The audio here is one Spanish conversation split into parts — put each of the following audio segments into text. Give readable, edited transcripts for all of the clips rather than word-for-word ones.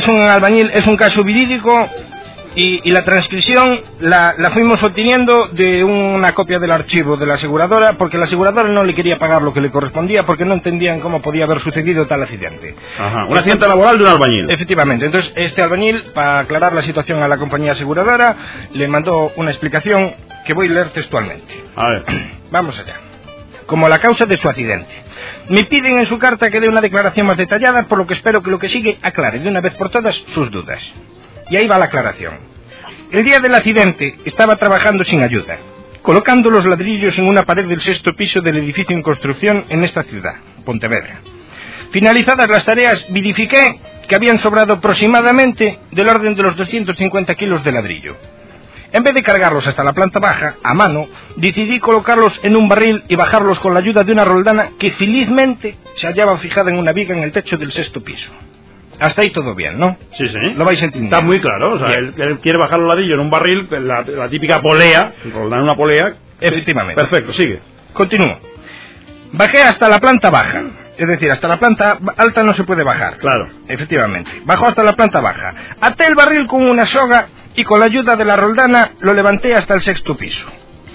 caso en Albañil es un caso verídico y la transcripción la fuimos obteniendo de una copia del archivo de la aseguradora, porque la aseguradora no le quería pagar lo que le correspondía porque no entendían cómo podía haber sucedido tal accidente. Ajá, un accidente laboral de un albañil. Efectivamente, entonces este albañil, para aclarar la situación a la compañía aseguradora, le mandó una explicación que voy a leer textualmente. A ver. Vamos allá. Como la causa de su accidente. Me piden en su carta que dé una declaración más detallada, por lo que espero que lo que sigue aclare de una vez por todas sus dudas. Y ahí va la aclaración. El día del accidente estaba trabajando sin ayuda, colocando los ladrillos en una pared del 6º piso del edificio en construcción en esta ciudad, Pontevedra. Finalizadas las tareas, verifiqué que habían sobrado aproximadamente del orden de los 250 kilos de ladrillo. En vez de cargarlos hasta la planta baja, a mano, decidí colocarlos en un barril y bajarlos con la ayuda de una roldana que felizmente se hallaba fijada en una viga en el techo del 6º piso. Hasta ahí todo bien, ¿no? Sí, sí. Lo vais a entender. Está muy claro, o sea, él quiere bajar los ladrillos en un barril, la típica polea, roldar una polea. Efectivamente. Perfecto, sigue. Continúo. Bajé hasta la planta baja. Es decir, hasta la planta alta no se puede bajar. Claro. Efectivamente. Bajó hasta la planta baja. Até el barril con una soga y con la ayuda de la roldana lo levanté hasta el 6º piso,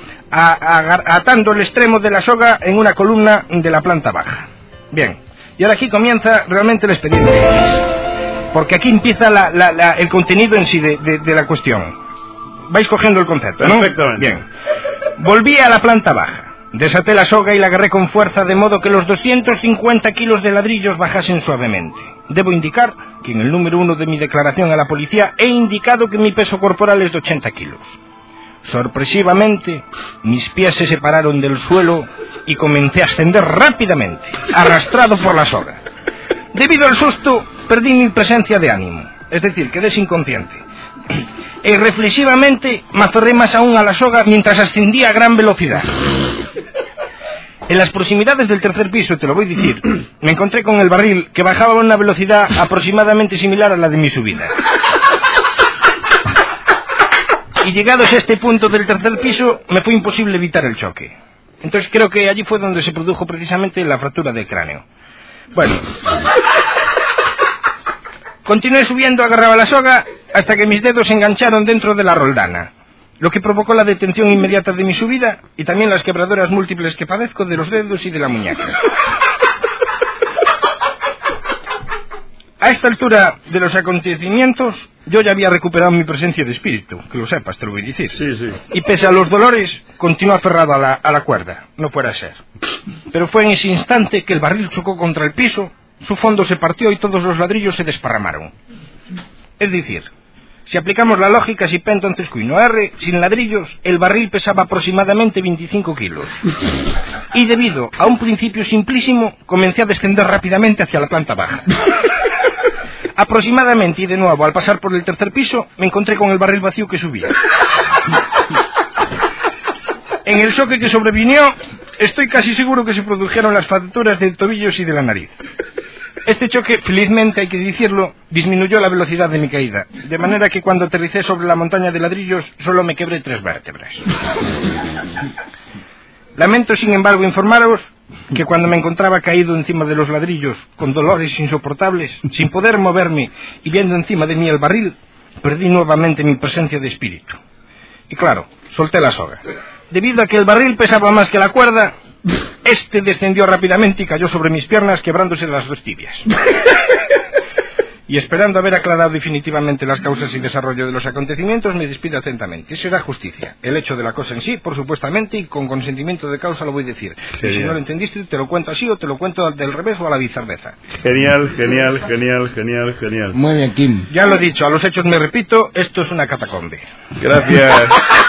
atando el extremo de la soga en una columna de la planta baja. Bien. Y ahora aquí comienza realmente el expediente X, porque aquí empieza el contenido en sí de la cuestión. Vais cogiendo el concepto, ¿no? Perfectamente. Bien. Volví a la planta baja. Desaté la soga y la agarré con fuerza de modo que los 250 kilos de ladrillos bajasen suavemente. Debo indicar que en el número 1 de mi declaración a la policía he indicado que mi peso corporal es de 80 kilos. Sorpresivamente, mis pies se separaron del suelo y comencé a ascender rápidamente, arrastrado por la soga. Debido al susto, perdí mi presencia de ánimo, es decir, quedé inconsciente. Y reflexivamente me aferré más aún a la soga mientras ascendía a gran velocidad. En las proximidades del 3er piso, te lo voy a decir, me encontré con el barril que bajaba a una velocidad aproximadamente similar a la de mi subida. Y llegados a este punto del 3er piso, me fue imposible evitar el choque. Entonces creo que allí fue donde se produjo precisamente la fractura del cráneo. Bueno, continué subiendo agarrado a la soga hasta que mis dedos se engancharon dentro de la roldana, lo que provocó la detención inmediata de mi subida y también las quebraduras múltiples que padezco de los dedos y de la muñeca. A esta altura de los acontecimientos, yo ya había recuperado mi presencia de espíritu, que lo sepas, te lo voy a decir. Sí, sí. Y pese a los dolores, continué aferrado a la cuerda, no fuera a ser. Pero fue en ese instante que el barril chocó contra el piso, su fondo se partió y todos los ladrillos se desparramaron. Es decir, si aplicamos la lógica, si P entonces Q y no R, sin ladrillos, el barril pesaba aproximadamente 25 kilos. Y debido a un principio simplísimo, comencé a descender rápidamente hacia la planta baja. Aproximadamente, y de nuevo, al pasar por el 3er piso, me encontré con el barril vacío que subía. En el choque que sobrevinió, estoy casi seguro que se produjeron las fracturas de tobillos y de la nariz. Este choque, felizmente hay que decirlo, disminuyó la velocidad de mi caída, de manera que cuando aterricé sobre la montaña de ladrillos solo me quebré 3 vértebras. Lamento, sin embargo, informaros que cuando me encontraba caído encima de los ladrillos, con dolores insoportables, sin poder moverme y viendo encima de mí el barril, perdí nuevamente mi presencia de espíritu. Y claro, solté la soga. Debido a que el barril pesaba más que la cuerda, este descendió rápidamente y cayó sobre mis piernas, quebrándose las 2 tibias. Y esperando haber aclarado definitivamente las causas y desarrollo de los acontecimientos, me despido atentamente. Eso era justicia. El hecho de la cosa en sí, por supuestamente, y con consentimiento de causa lo voy a decir. Y si no lo entendiste, te lo cuento así o te lo cuento del revés o a la bizarreza. Genial, genial, genial, genial, genial. Muy bien, Kim. Ya lo he dicho, a los hechos me repito, esto es una catacombe. Gracias.